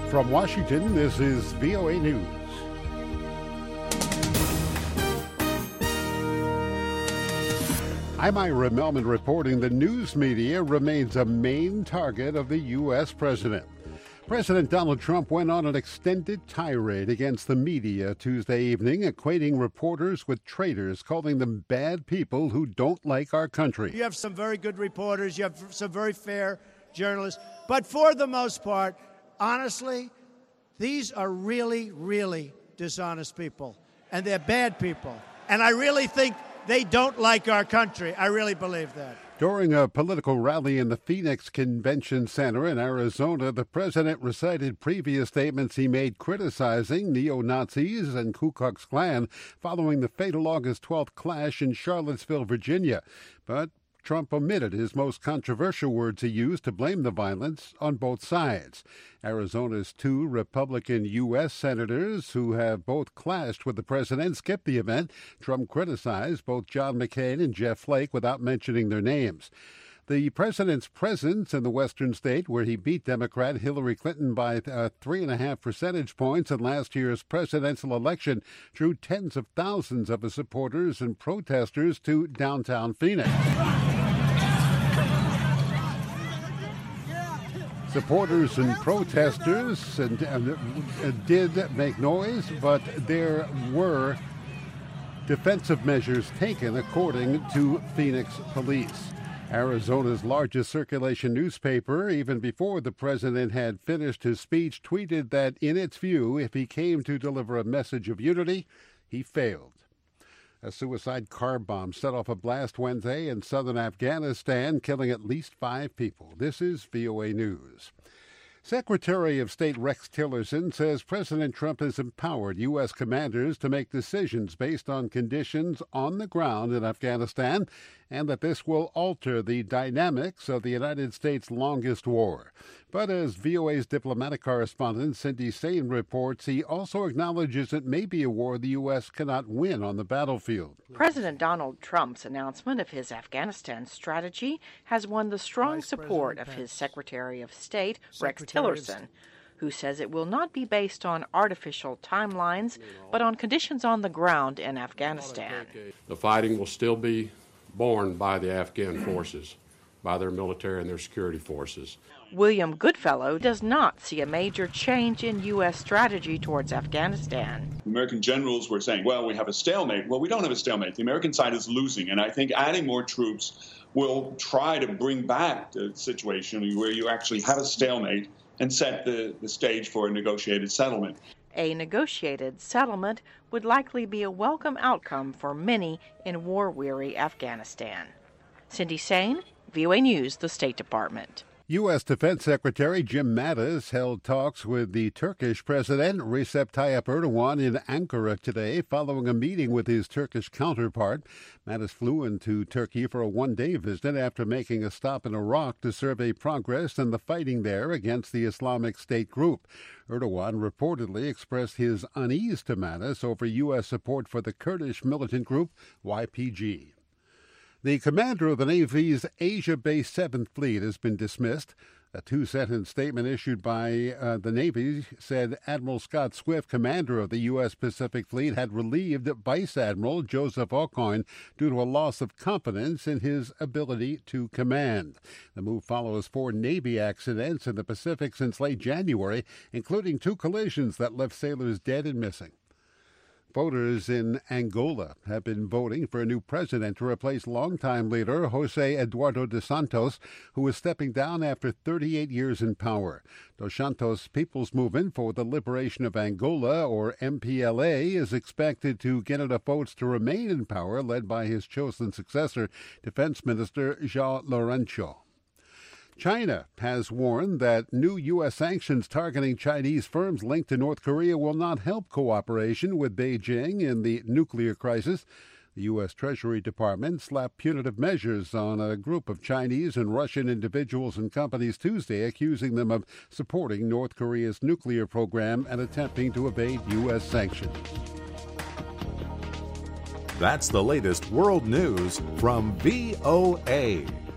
From Washington, this is VOA News. I'm Ira Melman reporting the news media remains a main target of the U.S. president. President Donald Trump went on an extended tirade against the media Tuesday evening, equating reporters with traitors, calling them bad people who don't like our country. You have some very good reporters, you have some very fair journalists, but for the most part, honestly, these are really, really dishonest people, and they're bad people. And I really think they don't like our country. I really believe that. During a political rally in the Phoenix Convention Center in Arizona, the president recited previous statements he made criticizing neo-Nazis and Ku Klux Klan following the fatal August 12th clash in Charlottesville, Virginia. But Trump omitted his most controversial words he used to blame the violence on both sides. Arizona's two Republican U.S. senators who have both clashed with the president skipped the event. Trump criticized both John McCain and Jeff Flake without mentioning their names. The president's presence in the western state, where he beat Democrat Hillary Clinton by 3.5 percentage points in last year's presidential election, drew tens of thousands of his supporters and protesters to downtown Phoenix. Supporters and protesters did make noise, but there were defensive measures taken, according to Phoenix police. Arizona's largest circulation newspaper, even before the president had finished his speech, tweeted that, in its view, if he came to deliver a message of unity, he failed. A suicide car bomb set off a blast Wednesday in southern Afghanistan, killing at least 5 people. This is VOA News. Secretary of State Rex Tillerson says President Trump has empowered U.S. commanders to make decisions based on conditions on the ground in Afghanistan, and that this will alter the dynamics of the United States' longest war. But as VOA's diplomatic correspondent Cindy Saine reports, he also acknowledges it may be a war the U.S. cannot win on the battlefield. President Donald Trump's announcement of his Afghanistan strategy has won the strong support of his Secretary of State, Rex Tillerson, who says it will not be based on artificial timelines, but on conditions on the ground in Afghanistan. The fighting will still be borne by the Afghan forces, by their military and their security forces. William Goodfellow does not see a major change in U.S. strategy towards Afghanistan. American generals were saying, well, we have a stalemate. Well, we don't have a stalemate. The American side is losing, and I think adding more troops will try to bring back the situation where you actually have a stalemate and set the stage for a negotiated settlement. A negotiated settlement would likely be a welcome outcome for many in war-weary Afghanistan. Cindy Saine, VOA News, the State Department. U.S. Defense Secretary Jim Mattis held talks with the Turkish President Recep Tayyip Erdogan in Ankara today following a meeting with his Turkish counterpart. Mattis flew into Turkey for a one-day visit after making a stop in Iraq to survey progress in the fighting there against the Islamic State group. Erdogan reportedly expressed his unease to Mattis over U.S. support for the Kurdish militant group YPG. The commander of the Navy's Asia-based 7th Fleet has been dismissed. A 2-sentence statement issued by the Navy said Admiral Scott Swift, commander of the U.S. Pacific Fleet, had relieved Vice Admiral Joseph Aucoin due to a loss of confidence in his ability to command. The move follows 4 Navy accidents in the Pacific since late January, including 2 collisions that left sailors dead and missing. Voters in Angola have been voting for a new president to replace longtime leader José Eduardo dos Santos, who is stepping down after 38 years in power. Dos Santos' People's Movement for the Liberation of Angola, or MPLA, is expected to get enough votes to remain in power, led by his chosen successor, Defense Minister João Lourenço. China has warned that new U.S. sanctions targeting Chinese firms linked to North Korea will not help cooperation with Beijing in the nuclear crisis. The U.S. Treasury Department slapped punitive measures on a group of Chinese and Russian individuals and companies Tuesday, accusing them of supporting North Korea's nuclear program and attempting to evade U.S. sanctions. That's the latest world news from VOA.